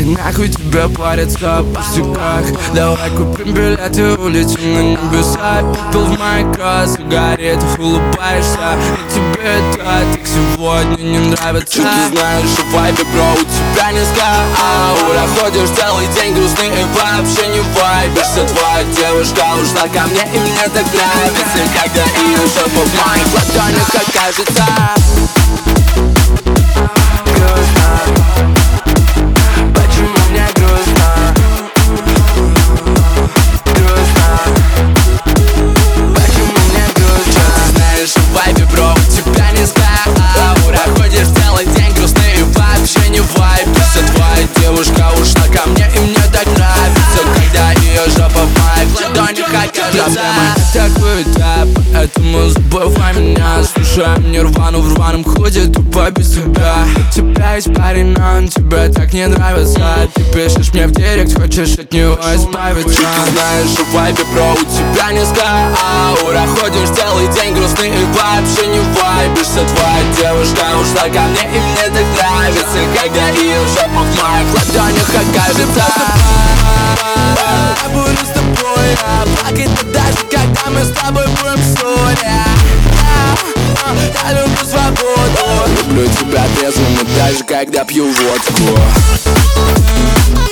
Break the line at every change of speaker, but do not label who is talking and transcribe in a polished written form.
нахуй тебя париться о пустяках. Давай купим билеты, улетим на небеса. Пепел в маяках, сигаретов, улыбаешься. И тебе это так сегодня не нравится. Чё ты знаешь о вайбе, бро, у тебя низкая аура. Ходишь целый день грустный и вообще не вайбишься. Твоя девушка ушла ко мне и мне так нравится, когда ее жопа в моих ладонях окажется. Девушка ушла ко мне и мне так нравится, когда ее жопа в моих ладонях окажется. Проблема — такой этап, поэтому забывай меня. Слушаем Нирвану в рваном ходе, тупо без тебя. У тебя есть парень, но он тебе так не нравится. Ты пишешь мне в директ, хочешь от него избавиться. Ты знаешь о вайбе, бро, у тебя низкая аура. Ходишь целый день грустный и вообще не вайбишься. Твоя девушка ушла ко мне и мне так нравится, когда ее жопа в моих ладонях окажется. Я буду с тобой, плакать даже когда мы с тобой будем в ссоре. Я люблю свободу, люблю тебя трезвым, и даже когда пью водку.